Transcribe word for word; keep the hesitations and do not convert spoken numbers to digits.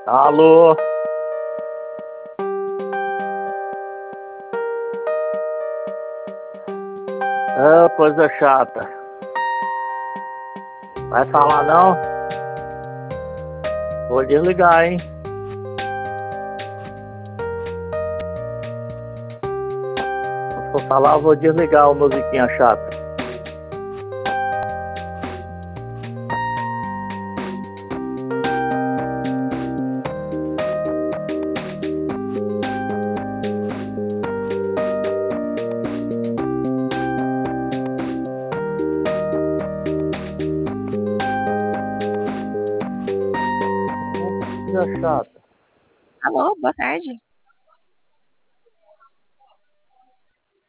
Alô? Ah, coisa chata. Vai falar não? Vou desligar, hein? Se for falar, eu vou desligar o musiquinha chata. Coisa chata. Alô, boa tarde.